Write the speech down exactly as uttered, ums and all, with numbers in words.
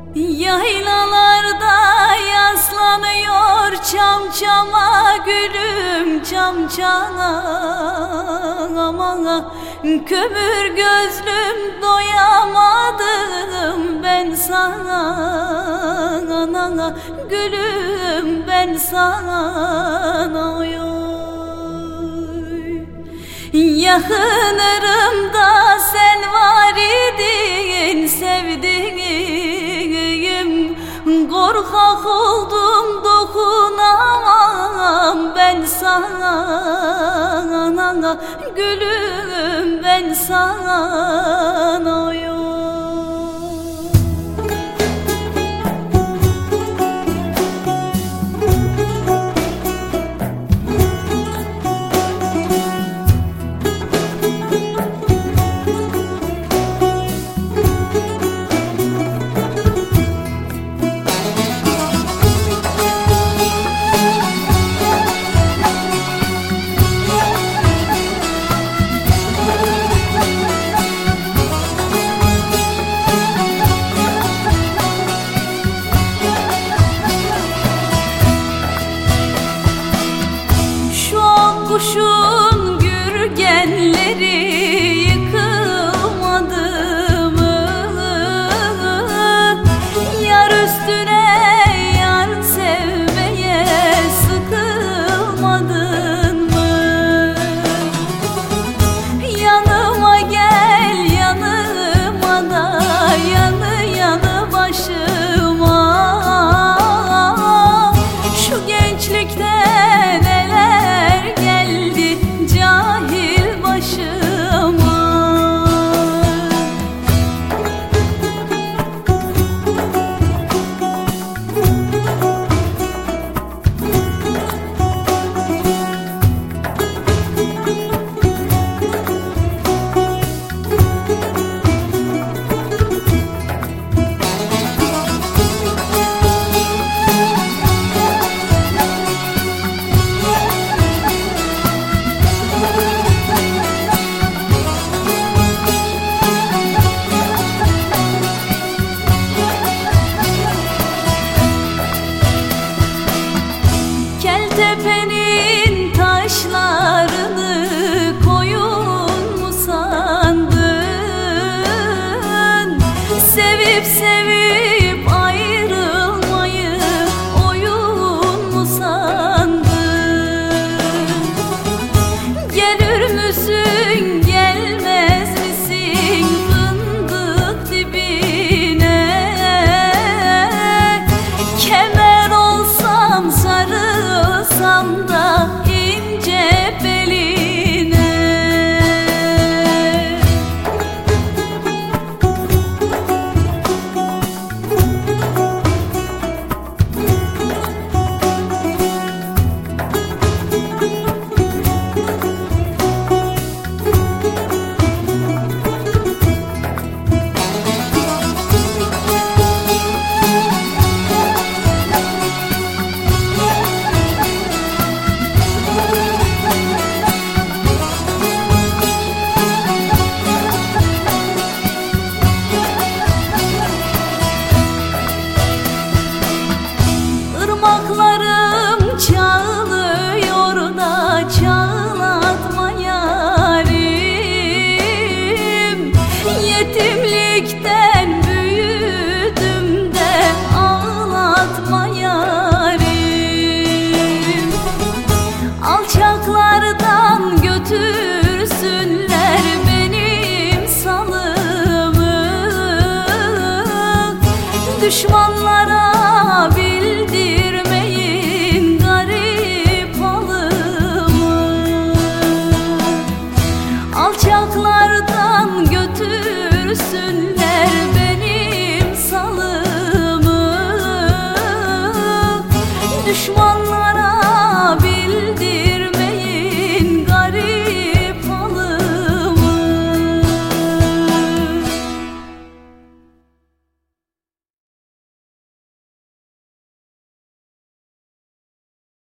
Yaylalarda yaslanıyor çam çama gülüm çam çana. Aman kömür gözlüm doyamadım ben sana. Anana gülüm ben sana oy. Yakınırımda sen var idin sevdiğim. Korkak oldum dokunamam ben sana. Anana gülüm ben sana oy. Kuşun gürgenleri yıkılmadı mı? Yar üstüne yar sevmeye sıkılmadın mı? Yanıma gel yanıma da yanı yanı başıma. Şu gençlikte tepenin taşlarını koyun mu sandın? Sevip sevip ayrılmayı oyun mu sandın? Gelir müsün gelmez misin fındık dibine? Kemer olsam sarılsam da ince beline. Irmaklarım çağlıyor da çağlatma yarim. Yetimlikten büyüdüm de ağlatma yarim. Alçaklardan götürsünler benim salımı. Düşmanlara